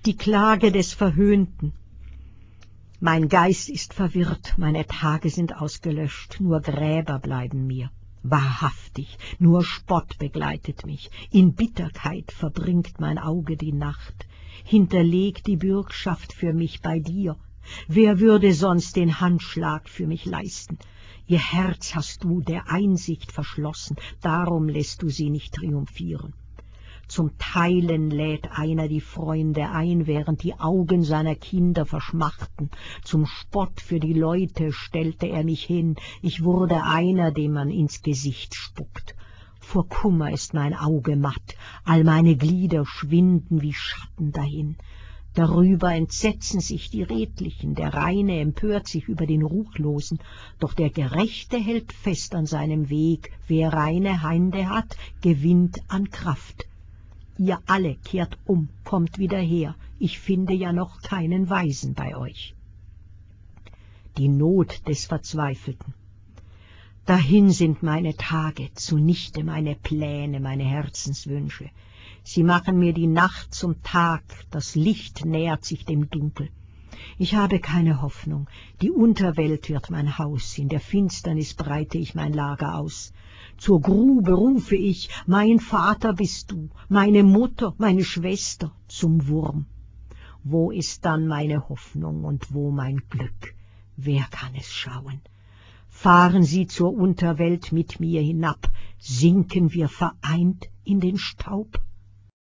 Die Klage des Verhöhnten. Mein Geist ist verwirrt, meine Tage sind ausgelöscht, nur Gräber bleiben mir. Wahrhaftig, nur Spott begleitet mich, in Bitterkeit verbringt mein Auge die Nacht. Hinterleg die Bürgschaft für mich bei dir. Wer würde sonst den Handschlag für mich leisten? Ihr Herz hast du der Einsicht verschlossen, darum lässt du sie nicht triumphieren. Zum Teilen lädt einer die Freunde ein, während die Augen seiner Kinder verschmachten. Zum Spott für die Leute stellte er mich hin, ich wurde einer, dem man ins Gesicht spuckt. Vor Kummer ist mein Auge matt, all meine Glieder schwinden wie Schatten dahin. Darüber entsetzen sich die Redlichen, der Reine empört sich über den Ruchlosen, doch der Gerechte hält fest an seinem Weg, wer reine Hände hat, gewinnt an Kraft. Ihr alle kehrt um, kommt wieder her, ich finde ja noch keinen Weisen bei euch. Die Not des Verzweifelten. Dahin sind meine Tage, zunichte meine Pläne, meine Herzenswünsche. Sie machen mir die Nacht zum Tag, das Licht nähert sich dem Dunkel. Ich habe keine Hoffnung, die Unterwelt wird mein Haus, in der Finsternis breite ich mein Lager aus. Zur Grube rufe ich, mein Vater bist du, meine Mutter, meine Schwester, zum Wurm. Wo ist dann meine Hoffnung und wo mein Glück? Wer kann es schauen? Fahren Sie zur Unterwelt mit mir hinab, sinken wir vereint in den Staub?